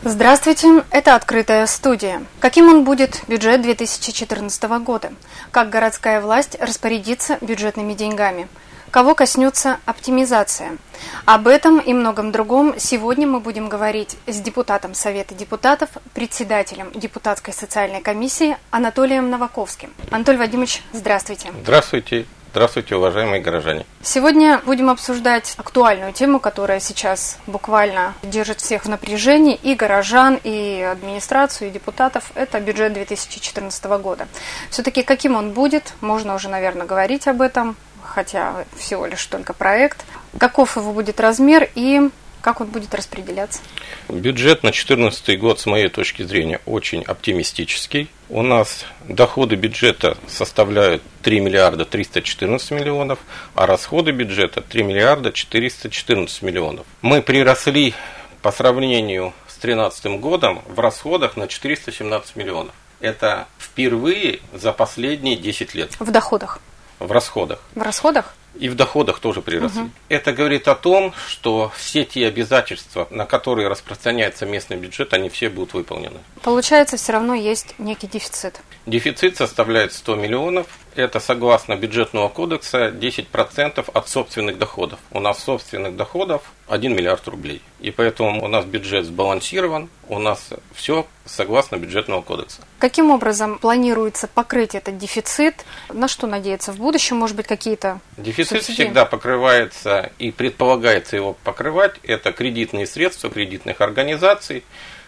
Здравствуйте, это «Открытая студия». Каким он будет, бюджет 2014 года? Как городская власть распорядится бюджетными деньгами? Кого коснется оптимизация? Об этом и многом другом сегодня мы будем говорить с депутатом Совета депутатов, председателем депутатской социальной комиссии Анатолием Новаковским. Анатолий Вадимович, здравствуйте. Здравствуйте. Здравствуйте, уважаемые горожане. Сегодня будем обсуждать актуальную тему, которая сейчас буквально держит всех в напряжении, и горожан, и администрацию, и депутатов. Это бюджет 2014 года. Все-таки каким он будет, можно уже, наверное, говорить об этом, хотя всего лишь только проект. Каков его будет размер и как он будет распределяться? Бюджет на 2014 год, с моей точки зрения, очень оптимистический. У нас доходы бюджета составляют 3 миллиарда 314 миллионов, а расходы бюджета 3 миллиарда 414 миллионов. Мы приросли по сравнению с 2013 годом в расходах на 417 миллионов. Это впервые за последние 10 лет. В доходах? В расходах. В расходах? И в доходах тоже приросли. Это говорит о том, что все те обязательства, на которые распространяется местный бюджет, они все будут выполнены. Получается, все равно есть некий дефицит. Дефицит составляет 100 миллионов. Это, согласно бюджетного кодекса, 10% от собственных доходов. У нас собственных доходов 1 миллиард рублей. И поэтому у нас бюджет сбалансирован, у нас все согласно бюджетного кодекса. Каким образом планируется покрыть этот дефицит? На что надеяться в будущем? Может быть, какие-то Дефицит субсидии? Всегда покрывается и предполагается его покрывать. Это кредитные средства кредитных организаций.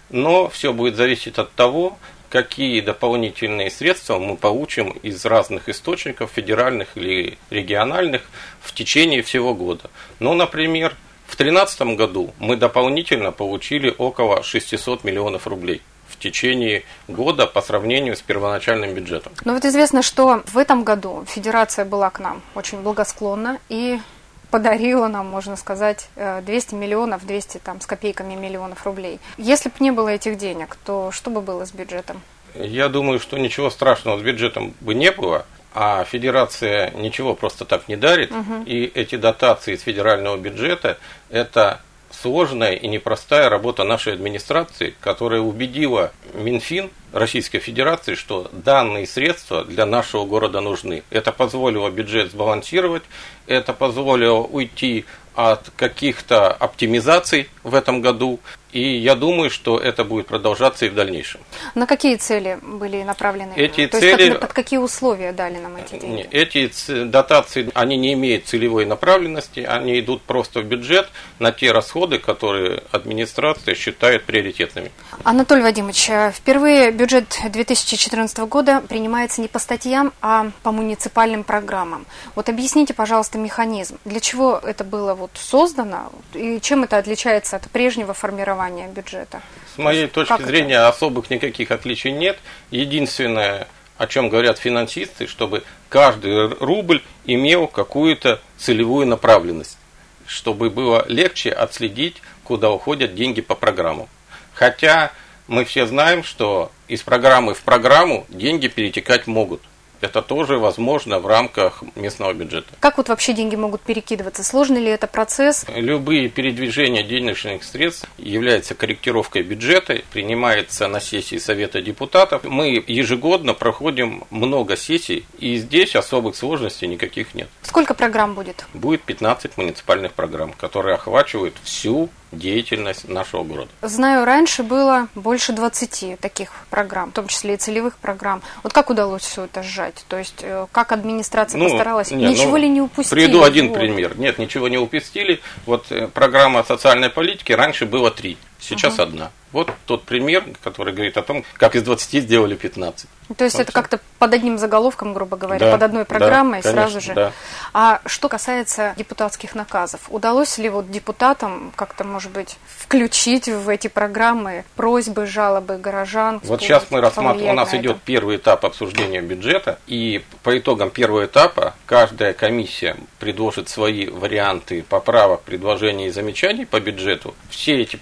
Но все будет зависеть от того, какие дополнительные средства мы получим из разных источников, федеральных или региональных, в течение всего года. Ну, например, в 2013 году мы дополнительно получили около 600 миллионов рублей в течение года по сравнению с первоначальным бюджетом. Но вот известно, что в этом году Федерация была к нам очень благосклонна и подарила нам, можно сказать, 200 миллионов, 200 там, с копейками миллионов рублей. Если бы не было этих денег, то что бы было с бюджетом? Я думаю, что ничего страшного с бюджетом бы не было, а Федерация ничего просто так не дарит. И эти дотации из федерального бюджета – это сложная и непростая работа нашей администрации, которая убедила Минфин Российской Федерации, что данные средства для нашего города нужны. Это позволило бюджет сбалансировать, это позволило уйти от каких-то оптимизаций в этом году. И я думаю, что это будет продолжаться и в дальнейшем. На какие цели были направлены? Эти То цели... есть под какие условия дали нам эти деньги? Эти дотации, они не имеют целевой направленности, они идут просто в бюджет на те расходы, которые администрация считает приоритетными. Анатолий Вадимович, впервые бюджет 2014 года принимается не по статьям, а по муниципальным программам. Вот объясните, пожалуйста, механизм. Для чего это было создано и чем это отличается от прежнего формирования бюджета? С моей точки зрения особых никаких отличий нет. Единственное, о чем говорят финансисты, чтобы каждый рубль имел какую-то целевую направленность, чтобы было легче отследить, куда уходят деньги по программам. Хотя мы все знаем, что из программы в программу деньги перетекать могут. Это тоже возможно в рамках местного бюджета. Как вот вообще деньги могут перекидываться? Сложный ли это процесс? Любые передвижения денежных средств являются корректировкой бюджета, принимается на сессии Совета депутатов. Мы ежегодно проходим много сессий, и здесь особых сложностей никаких нет. Сколько программ будет? Будет 15 муниципальных программ, которые охватывают всю деятельность нашего города. Знаю, раньше было больше 20 таких программ, в том числе и целевых программ. Вот как удалось все это сжать? То есть, как администрация постаралась? Ничего ли не упустили? Приведу один пример. Нет, ничего не упустили. Вот программа социальной политики раньше было 3, сейчас 1. Вот тот пример, который говорит о том, как из 20 сделали 15. То есть, это как-то под одним заголовком, грубо говоря, под одной программой, да, сразу же. Да. А что касается депутатских наказов, удалось ли депутатам как-то, может быть, включить в эти программы просьбы, жалобы горожан? Вот сейчас мы рассматриваем, у нас идет первый этап обсуждения бюджета, и по итогам первого этапа каждая комиссия предложит свои варианты поправок, предложений и замечаний по бюджету. Все эти поправки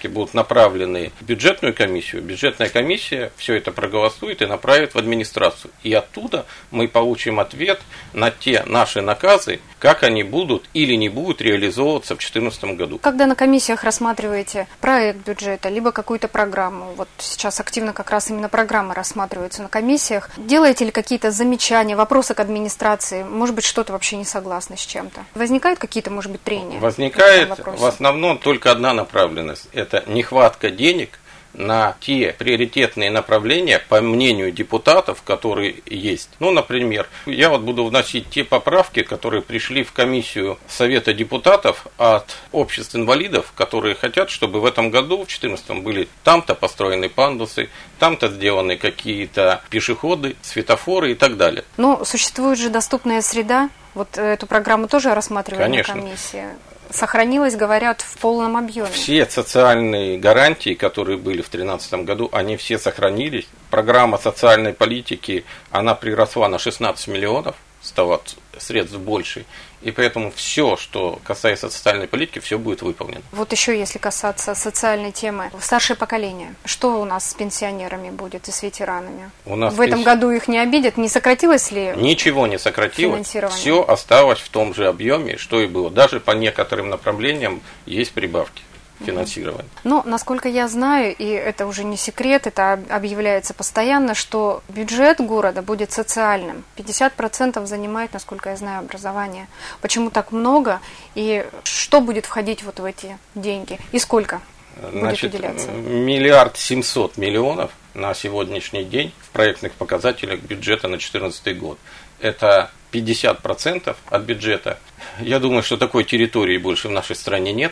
будут направлены в бюджетную комиссию, бюджетная комиссия все это проголосует и направит в администрацию. И оттуда мы получим ответ на те наши наказы, как они будут или не будут реализовываться в 2014 году. Когда на комиссиях рассматриваете проект бюджета, либо какую-то программу, вот сейчас активно как раз именно программы рассматриваются на комиссиях, делаете ли какие-то замечания, вопросы к администрации, может быть, что-то вообще не согласны с чем-то? Возникают какие-то, может быть, трения? Возникает в основном только одна направленность – это нехватка денег на те приоритетные направления, по мнению депутатов, которые есть. Ну, например, я вот буду вносить те поправки, которые пришли в комиссию Совета депутатов от обществ инвалидов, которые хотят, чтобы в этом году, в 2014, были там-то построены пандусы, там-то сделаны какие-то пешеходы, светофоры и так далее. Но существует же доступная среда. Вот эту программу тоже рассматривали Конечно. на комиссии. Сохранилось, говорят, в полном объеме. Все социальные гарантии, которые были в 2013 году, они все сохранились. Программа социальной политики, она приросла на 16 миллионов, стало средств больше. И поэтому все, что касается социальной политики, все будет выполнено. Вот еще если касаться социальной темы, старшее поколение, что у нас с пенсионерами будет и с ветеранами? В этом году их не обидят? Не сократилось ли? Ничего не сократилось. Все осталось в том же объеме, что и было. Даже по некоторым направлениям есть прибавки финансирования. Но, насколько я знаю, и это уже не секрет, это объявляется постоянно, что бюджет города будет социальным. 50% занимает, насколько я знаю, образование. Почему так много? И что будет входить вот в эти деньги? И сколько будет уделяться? 1 700 000 000 на сегодняшний день в проектных показателях бюджета на 2014 год. Это 50% от бюджета. Я думаю, что такой территории больше в нашей стране нет.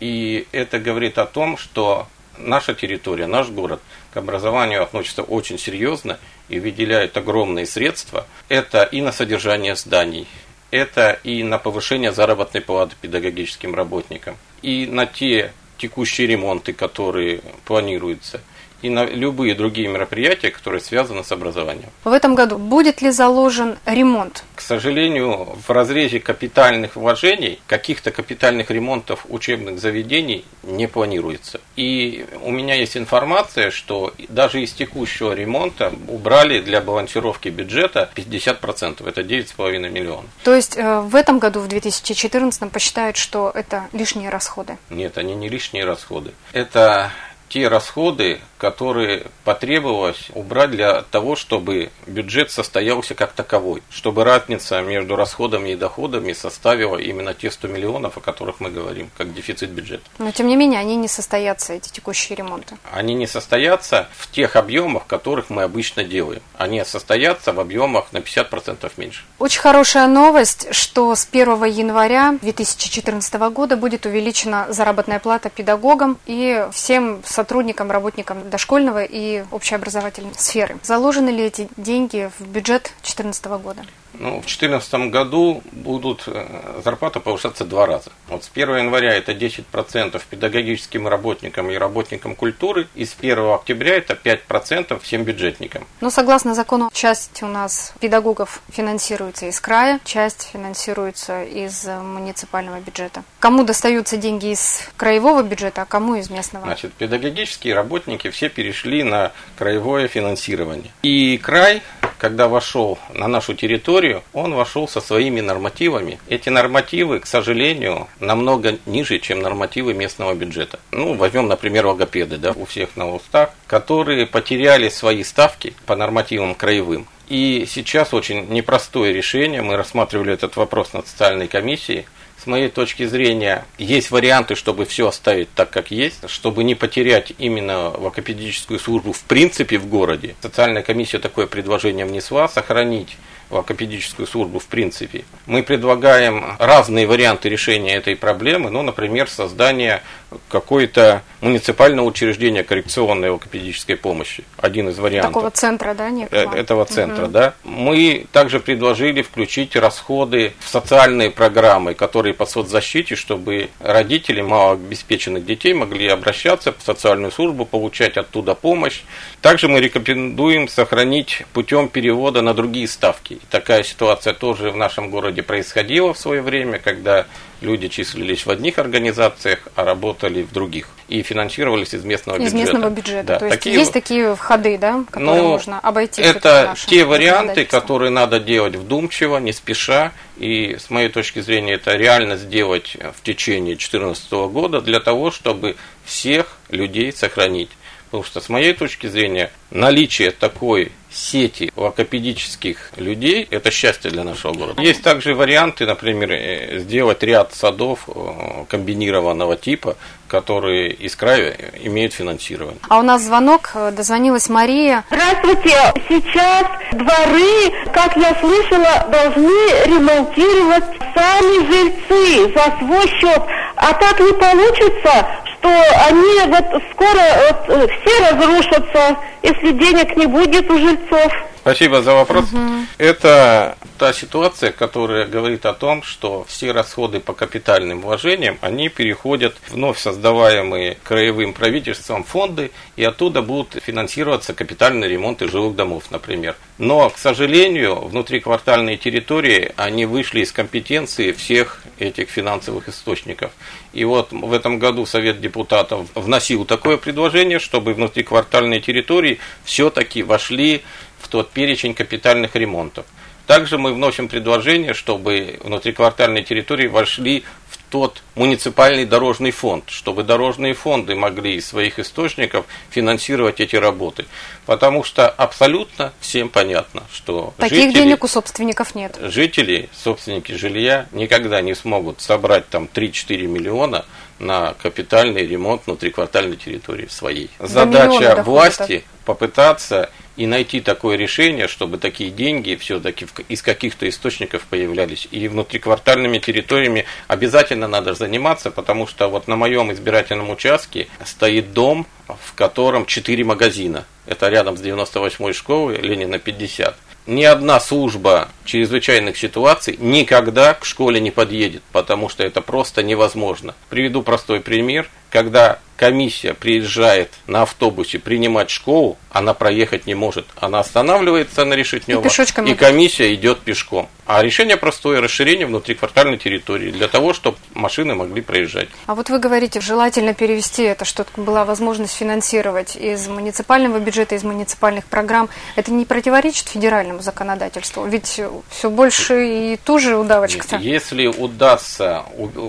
И это говорит о том, что наша территория, наш город к образованию относится очень серьезно и выделяет огромные средства. Это и на содержание зданий, это и на повышение заработной платы педагогическим работникам, и на те текущие ремонты, которые планируются, и на любые другие мероприятия, которые связаны с образованием. В этом году будет ли заложен ремонт? К сожалению, в разрезе капитальных вложений каких-то капитальных ремонтов учебных заведений не планируется. И у меня есть информация, что даже из текущего ремонта убрали для балансировки бюджета 50%, это 9,5 миллионов. То есть в этом году, в 2014, посчитают, что это лишние расходы? Нет, они не лишние расходы. Это те расходы, которые потребовалось убрать для того, чтобы бюджет состоялся как таковой, чтобы разница между расходами и доходами составила именно те 100 миллионов, о которых мы говорим, как дефицит бюджета. Но тем не менее, они не состоятся, эти текущие ремонты. Они не состоятся в тех объемах, которых мы обычно делаем. Они состоятся в объемах на 50% меньше. Очень хорошая новость, что с 1 января 2014 года будет увеличена заработная плата педагогам и всем сотрудникам, работникам дошкольного и общеобразовательной сферы. Заложены ли эти деньги в бюджет 2014 года? В 2014 году будут зарплаты повышаться 2 раза. Вот с 1 января это 10% педагогическим работникам и работникам культуры, и с 1 октября это 5% всем бюджетникам. Но согласно закону, часть у нас педагогов финансируется из края, часть финансируется из муниципального бюджета. Кому достаются деньги из краевого бюджета, а кому из местного? Значит, педагогические работники все перешли на краевое финансирование. И край, когда вошел на нашу территорию, он вошел со своими нормативами. Эти нормативы, к сожалению, намного ниже, чем нормативы местного бюджета. Возьмем, например, логопеды, у всех на устах, которые потеряли свои ставки по нормативам краевым. И сейчас очень непростое решение, мы рассматривали этот вопрос на социальной комиссии. С моей точки зрения, есть варианты, чтобы все оставить так, как есть, чтобы не потерять именно логопедическую службу в принципе в городе. Социальная комиссия такое предложение внесла, сохранить логопедическую службу в принципе. Мы предлагаем разные варианты решения этой проблемы, например, создание какое-то муниципального учреждения коррекционной логопедической помощи. Один из вариантов. Такого центра, да, некого? Этого центра, да. Мы также предложили включить расходы в социальные программы, которые по соцзащите, чтобы родители малообеспеченных детей могли обращаться в социальную службу, получать оттуда помощь. Также мы рекомендуем сохранить путем перевода на другие ставки. Такая ситуация тоже в нашем городе происходила в свое время, когда люди числились в одних организациях, а работали в других. и финансировались из местного бюджета. Из местного бюджета. Да, то есть есть такие ходы, да, которые можно обойти? Это те варианты, которые надо делать вдумчиво, не спеша. И с моей точки зрения это реально сделать в течение 2014 года для того, чтобы всех людей сохранить. Потому что, с моей точки зрения, наличие такой сети логопедических людей – это счастье для нашего города. Есть также варианты, например, сделать ряд садов комбинированного типа, которые из края имеют финансирование. А у нас звонок, дозвонилась Мария. Здравствуйте. Сейчас дворы, как я слышала, должны ремонтировать сами жильцы за свой счет. А так не получится, что они скоро все разрушатся, если денег не будет у жильцов. Спасибо за вопрос. Это та ситуация, которая говорит о том, что все расходы по капитальным вложениям, они переходят в вновь создаваемые краевым правительством фонды, и оттуда будут финансироваться капитальные ремонты жилых домов, например. Но, к сожалению, внутриквартальные территории, они вышли из компетенции всех этих финансовых источников. И вот в этом году Совет депутатов вносил такое предложение, чтобы внутриквартальные территории все-таки вошли в тот перечень капитальных ремонтов. Также мы вносим предложение, чтобы внутриквартальные территории вошли в тот муниципальный дорожный фонд, чтобы дорожные фонды могли из своих источников финансировать эти работы. Потому что абсолютно всем понятно, что таких денег у собственников нет. Жители, собственники жилья никогда не смогут собрать там 3-4 миллиона на капитальный ремонт внутриквартальной территории своей. Задача власти попытаться и найти такое решение, чтобы такие деньги все-таки из каких-то источников появлялись. И внутриквартальными территориями обязательно надо заниматься, потому что вот на моем избирательном участке стоит дом, в котором 4 магазина. Это рядом с 98-й школой, Ленина 50. Ни одна служба чрезвычайных ситуаций никогда к школе не подъедет, потому что это просто невозможно. Приведу простой пример. Когда комиссия приезжает на автобусе принимать школу, она проехать не может. Она останавливается на Решетнева, и комиссия идет пешком. А решение простое – расширение внутриквартальной территории для того, чтобы машины могли проезжать. А вот вы говорите, желательно перевести это, чтобы была возможность финансировать из муниципального бюджета, из муниципальных программ. Это не противоречит федеральному законодательству? Ведь все больше и туже удавочка-то. Если удастся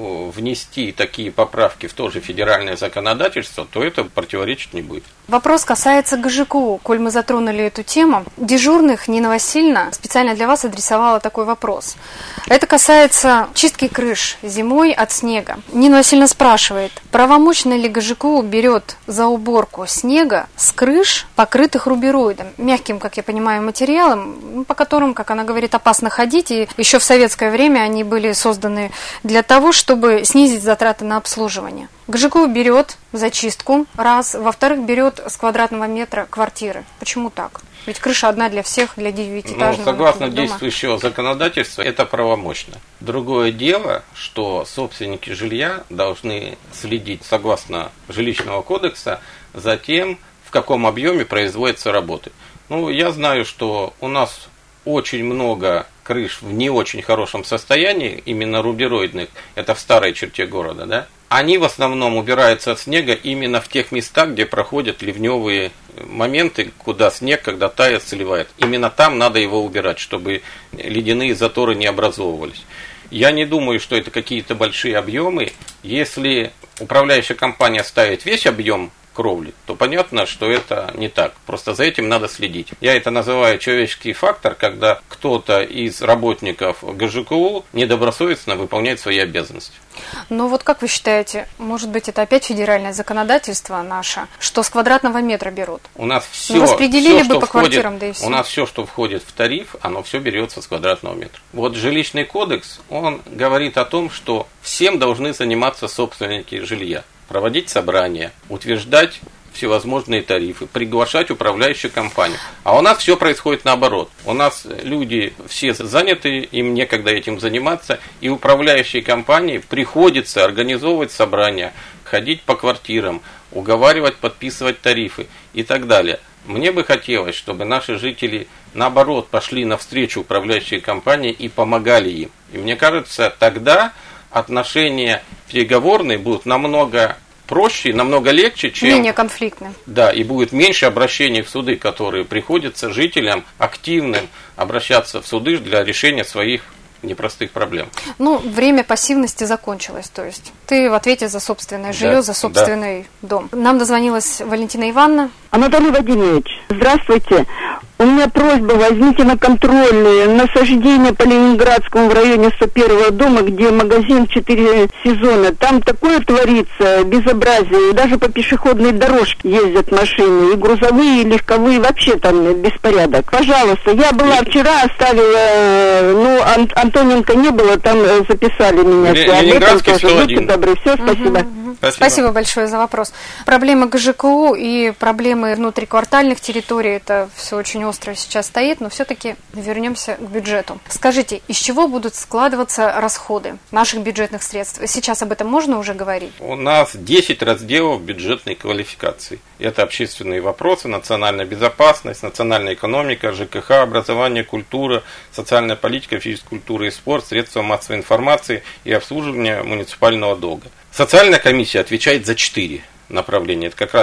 внести такие поправки в то же федеральное законодательство, то это противоречить не будет. Вопрос касается ГЖКУ. Коль мы затронули эту тему, дежурных Нина Васильевна специально для вас адресовала такой вопрос. Это касается чистки крыш зимой от снега. Нина Васильевна спрашивает, правомочно ли ГЖКУ берет за уборку снега с крыш, покрытых рубероидом, мягким, как я понимаю, материалом, по которым, как она говорит, опасно ходить, и еще в советское время они были созданы для того, чтобы снизить затраты на обслуживание. ГЖКУ берет зачистку, раз, во-вторых, берет с квадратного метра квартиры. Почему так? Ведь крыша одна для всех, для 9-этажного согласно дома. действующего законодательства, это правомочно. Другое дело, что собственники жилья должны следить, согласно жилищного кодекса, за тем, в каком объеме производятся работы. Я знаю, что у нас очень много крыш в не очень хорошем состоянии, именно рубероидных, это в старой черте города, да? Они в основном убираются от снега именно в тех местах, где проходят ливневые моменты, куда снег, когда тает, сливает. Именно там надо его убирать, чтобы ледяные заторы не образовывались. Я не думаю, что это какие-то большие объемы. Если управляющая компания ставит весь объем кровли, то понятно, что это не так. Просто за этим надо следить. Я это называю человеческий фактор, когда кто-то из работников ГЖКУ недобросовестно выполняет свои обязанности. Ну вот как вы считаете, может быть, это опять федеральное законодательство наше, что с квадратного метра берут? У нас все, распределили бы по квартирам, да и все. У нас все, что входит в тариф, оно все берется с квадратного метра. Вот жилищный кодекс, он говорит о том, что всем должны заниматься собственники жилья. Проводить собрания, утверждать всевозможные тарифы, приглашать управляющую компанию. А у нас все происходит наоборот. У нас люди все заняты, им некогда этим заниматься, и управляющей компании приходится организовывать собрания, ходить по квартирам, уговаривать, подписывать тарифы и так далее. Мне бы хотелось, чтобы наши жители, наоборот, пошли навстречу управляющей компании и помогали им. И мне кажется, тогда отношения переговорные будут намного проще, намного легче, чем... Менее конфликтно. Да, и будет меньше обращений в суды, которые приходится жителям активным обращаться в суды для решения своих непростых проблем. Ну, время пассивности закончилось, то есть ты в ответе за собственное жилье, за собственный дом. Нам дозвонилась Валентина Ивановна. Анатолий Владимирович, здравствуйте. У меня просьба, возьмите на контрольные насаждения по Ленинградскому в районе 101-го дома, где магазин 4 сезона. Там такое творится, безобразие. Даже по пешеходной дорожке ездят машины. И грузовые, и легковые, вообще там беспорядок. Пожалуйста, я была вчера, оставила, Антоненко не было, там записали меня. Ленинградский 101. Будьте добры, все, спасибо. Спасибо большое за вопрос. Проблемы ГЖКУ и проблемы внутриквартальных территорий, это все очень остро сейчас стоит, но все-таки вернемся к бюджету. Скажите, из чего будут складываться расходы наших бюджетных средств? Сейчас об этом можно уже говорить? У нас 10 разделов бюджетной квалификации. Это общественные вопросы, национальная безопасность, национальная экономика, ЖКХ, образование, культура, социальная политика, физкультура и спорт, средства массовой информации и обслуживание муниципального долга. Социальная комиссия отвечает за 4 направления. Это как раз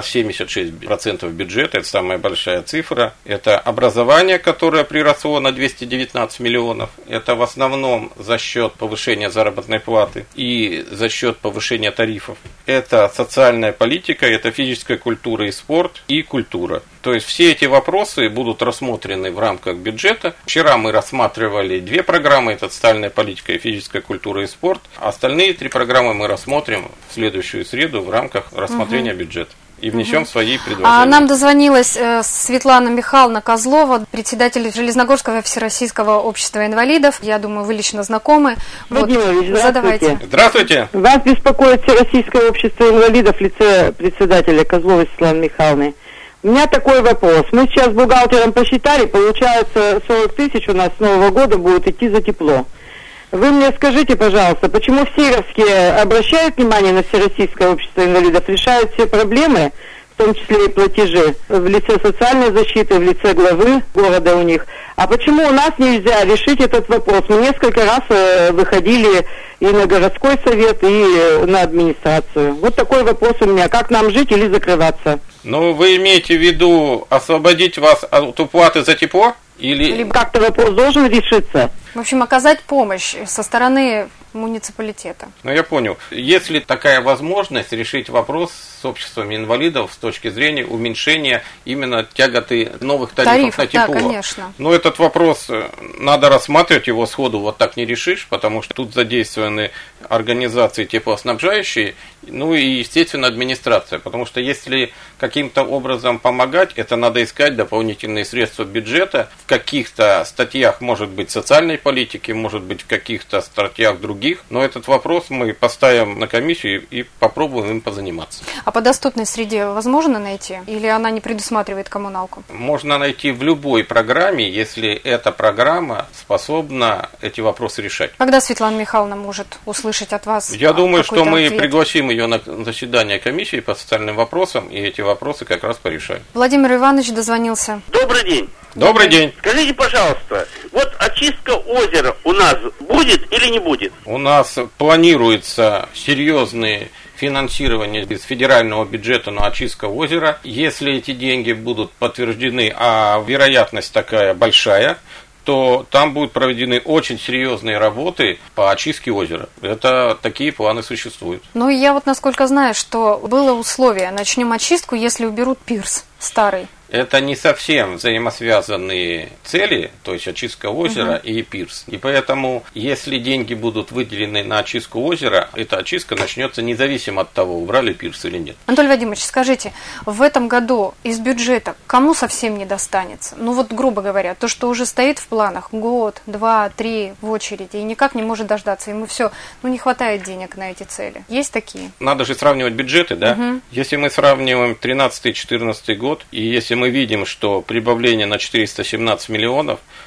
76% бюджета, это самая большая цифра. Это образование, которое приросло на 219 миллионов. Это в основном за счет повышения заработной платы и за счет повышения тарифов. Это социальная политика, это физическая культура и спорт, и культура. То есть все эти вопросы будут рассмотрены в рамках бюджета. Вчера мы рассматривали 2 программы, это социальная политика и физическая культура и спорт. Остальные 3 программы мы рассмотрим в следующую среду в рамках рассмотрения бюджета. И внесем свои предложения. Нам дозвонилась Светлана Михайловна Козлова, председатель Железногорского всероссийского общества инвалидов. Я думаю, вы лично знакомы. Владимирович, вот, задавайте. Здравствуйте. Вас беспокоит Всероссийское общество инвалидов в лице председателя Козловой Светланы Михайловны. У меня такой вопрос. Мы сейчас с бухгалтером посчитали, получается 40 тысяч у нас с Нового года будет идти за тепло. Вы мне скажите, пожалуйста, почему в Северске обращают внимание на Всероссийское общество инвалидов, решают все проблемы, в том числе и платежи, в лице социальной защиты, в лице главы города у них. А почему у нас нельзя решить этот вопрос? Мы несколько раз выходили и на городской совет, и на администрацию. Вот такой вопрос у меня. Как нам жить или закрываться? Ну, вы имеете в виду освободить вас от уплаты за тепло? Или как-то вопрос должен решиться? В общем, оказать помощь со стороны муниципалитета. Ну, я понял. Если такая возможность решить вопрос с обществом инвалидов с точки зрения уменьшения именно тяготы новых тарифов на тепло. Да, конечно. Но этот вопрос надо рассматривать, его сходу вот так не решишь, потому что тут задействованы организации теплоснабжающие, ну и, естественно, администрация. Потому что если каким-то образом помогать, это надо искать дополнительные средства бюджета. В каких-то статьях, может быть, социальной политики, может быть, в каких-то статьях других. Но этот вопрос мы поставим на комиссию и попробуем им позаниматься. А по доступной среде возможно найти? Или она не предусматривает коммуналку? Можно найти в любой программе, если эта программа способна эти вопросы решать. Когда Светлана Михайловна может услышать от вас? Я думаю, что мы ответ? пригласим ее на заседание комиссии по социальным вопросам, и эти вопросы как раз порешаем. Владимир Иванович дозвонился. Добрый день. Добрый день. Скажите, пожалуйста, вот очистка озера у нас будет или не будет? У нас планируется серьезные финансирование из федерального бюджета на очистку озера. Если эти деньги будут подтверждены, а вероятность такая большая, то там будут проведены очень серьезные работы по очистке озера. Это такие планы существуют. Ну, я вот насколько знаю, что было условие, начнем очистку, если уберут пирс старый. Это не совсем взаимосвязанные цели, то есть очистка озера и пирс. И поэтому, если деньги будут выделены на очистку озера, эта очистка начнется независимо от того, убрали пирс или нет. Анатолий Вадимович, скажите, в этом году из бюджета кому совсем не достанется? Ну вот, грубо говоря, то, что уже стоит в планах год, 2, 3 в очереди и никак не может дождаться, ему все, не хватает денег на эти цели. Есть такие? Надо же сравнивать бюджеты, да? Если мы сравниваем 13-14 год, и если мы видим, что прибавление на 417 миллионов,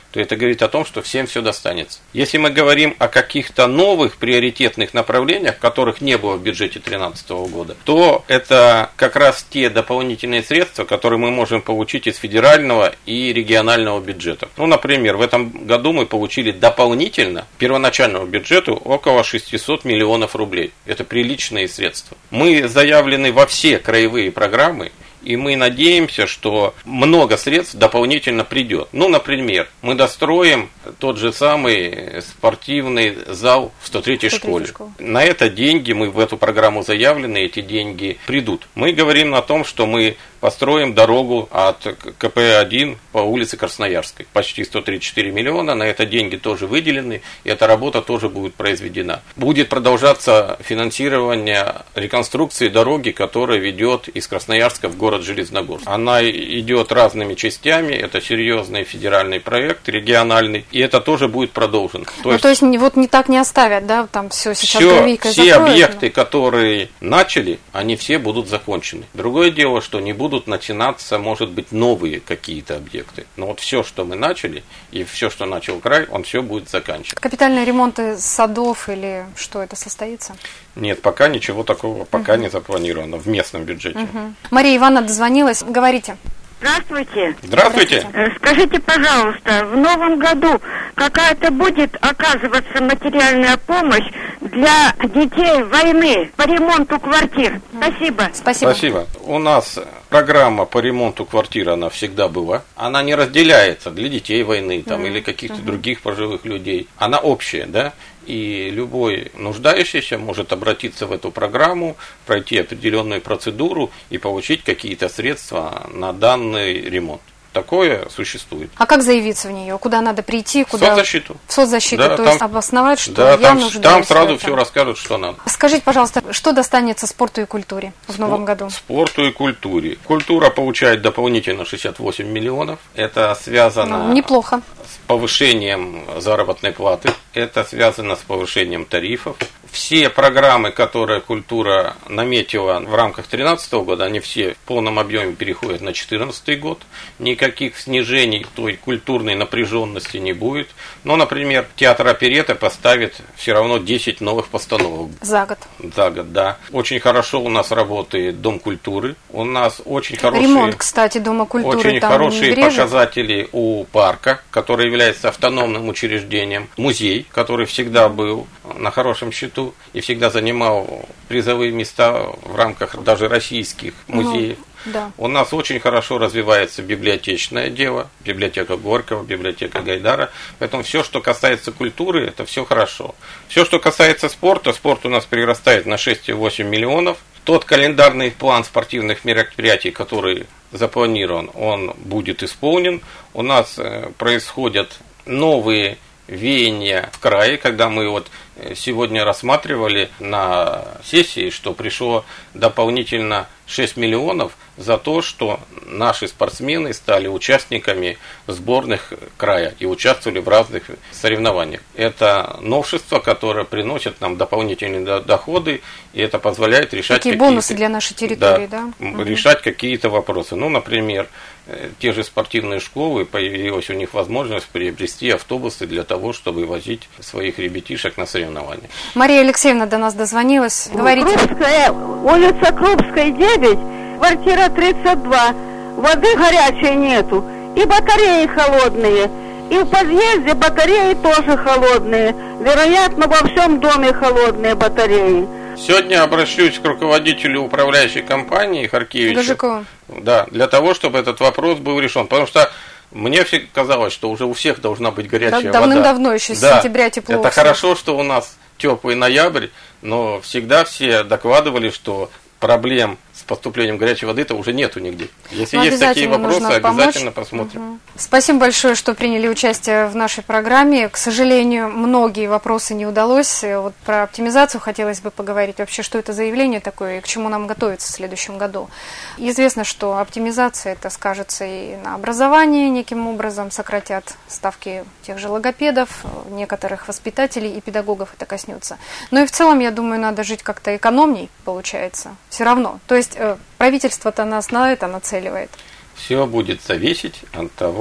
то это говорит о том, что всем все достанется. Если мы говорим о каких-то новых приоритетных направлениях, которых не было в бюджете 2013 года, то это как раз те дополнительные средства, которые мы можем получить из федерального и регионального бюджета. Ну, например, в этом году мы получили дополнительно первоначальному бюджету около 600 миллионов рублей. Это приличные средства. Мы заявлены во все краевые программы, и мы надеемся, что много средств дополнительно придет. Ну, например, мы достроим тот же самый спортивный зал в 103-й школе. На это деньги, мы в эту программу заявлены, эти деньги придут. Мы говорим о том, что мы построим дорогу от КП-1 по улице Красноярской. Почти 134 миллиона, на это деньги тоже выделены, и эта работа тоже будет произведена. Будет продолжаться финансирование реконструкции дороги, которая ведет из Красноярска в город Железногорск. Она идет разными частями, это серьезный федеральный проект, региональный, и это тоже будет продолжено. То есть вот не так не оставят, да, там все сейчас гравийкой все закроют, объекты, которые начали, они все будут закончены. Другое дело, что не будут начинаться, может быть, новые какие-то объекты. Но вот все, что мы начали, и все, что начал край, он все будет заканчивать. Капитальные ремонты садов или что это состоится? Нет, пока ничего такого пока не запланировано в местном бюджете. Мария Ивановна дозвонилась. Говорите. Здравствуйте. Здравствуйте. Скажите, пожалуйста, в новом году какая-то будет оказываться материальная помощь для детей войны по ремонту квартир? Спасибо. Спасибо. У нас программа по ремонту квартир, она всегда была. Она не разделяется для детей войны там, или каких-то других пожилых людей. Она общая, да? И любой нуждающийся может обратиться в эту программу, пройти определенную процедуру и получить какие-то средства на данный ремонт. Такое существует. А как заявиться в нее? Куда надо прийти? В соцзащиту. В соцзащиту, да, то там, есть обосновать, что да, я нуждаюсь. Там сразу все расскажут, что надо. Скажите, пожалуйста, что достанется спорту и культуре в новом году? Спорту и культуре. Культура получает дополнительно 68 миллионов. Это связано неплохо. С повышением заработной платы. Это связано с повышением тарифов. Все программы, которые культура наметила в рамках 2013 года, они все в полном объеме переходят на 2014 год. Никаких снижений той культурной напряженности не будет. Но, например, театр оперетты поставит все равно 10 новых постановок. За год. За год, да. Очень хорошо у нас работает Дом культуры. У нас очень хорошие... Ремонт, кстати, Дома культуры. Очень хорошие показатели у парка, который является автономным учреждением. Музей, который всегда был на хорошем счету и всегда занимал призовые места в рамках даже российских музеев. Да. У нас очень хорошо развивается библиотечное дело, библиотека Горького, библиотека Гайдара. Поэтому все, что касается культуры, это все хорошо. Все, что касается спорта, спорт у нас прирастает на 6,8 миллионов. Тот календарный план спортивных мероприятий, который запланирован, он будет исполнен. У нас происходят новые веяния в крае, когда мы вот сегодня рассматривали на сессии, что пришло дополнительно 6 миллионов за то, что наши спортсмены стали участниками сборных края и участвовали в разных соревнованиях. Это новшество, которое приносит нам дополнительные доходы, и это позволяет решать какие бонусы для нашей территории, да? Решать какие-то вопросы. Ну, например, те же спортивные школы, появилась у них возможность приобрести автобусы для того, чтобы возить своих ребятишек на соревнования. Мария Алексеевна до нас дозвонилась. Говорите. Крупская, улица Крупская, 9, квартира 32. Воды горячей нету. И батареи холодные. И в подъезде батареи тоже холодные. Вероятно, во всем доме холодные батареи. Сегодня обращусь к руководителю управляющей компании Харкевичу. Гажикова. Да, для того, чтобы этот вопрос был решен. Потому что мне всегда казалось, что уже у всех должна быть горячая вода. Давным-давно, еще с сентября тепло. Это хорошо, что у нас теплый ноябрь, но всегда все докладывали, что проблем с поступлением горячей воды-то уже нету нигде. Если есть такие вопросы, обязательно посмотрим. Спасибо большое, что приняли участие в нашей программе. К сожалению, многие вопросы не удалось. Вот про оптимизацию хотелось бы поговорить. Вообще, что это за явление такое и к чему нам готовиться в следующем году. Известно, что оптимизация это скажется и на образовании неким образом, сократят ставки тех же логопедов, некоторых воспитателей и педагогов это коснется. Но и в целом, я думаю, надо жить как-то экономней, получается. Все равно. То есть правительство-то нас на это нацеливает. Все будет зависеть от того,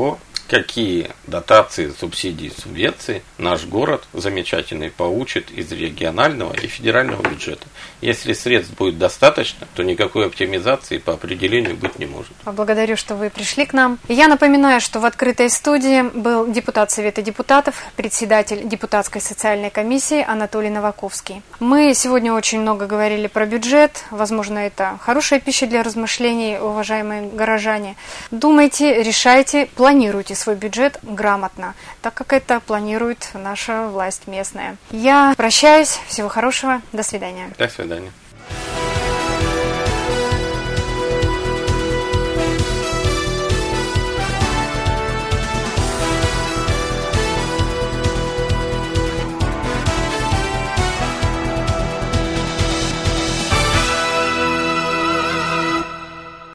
какие дотации, субсидии, субвенции наш город замечательный получит из регионального и федерального бюджета. Если средств будет достаточно, то никакой оптимизации по определению быть не может. Благодарю, что вы пришли к нам. Я напоминаю, что в открытой студии был депутат Совета депутатов, председатель депутатской социальной комиссии Анатолий Новаковский. Мы сегодня очень много говорили про бюджет. Возможно, это хорошая пища для размышлений, уважаемые горожане. Думайте, решайте, планируйте свой бюджет грамотно, так как это планирует наша власть местная. Я прощаюсь. Всего хорошего. До свидания. До свидания.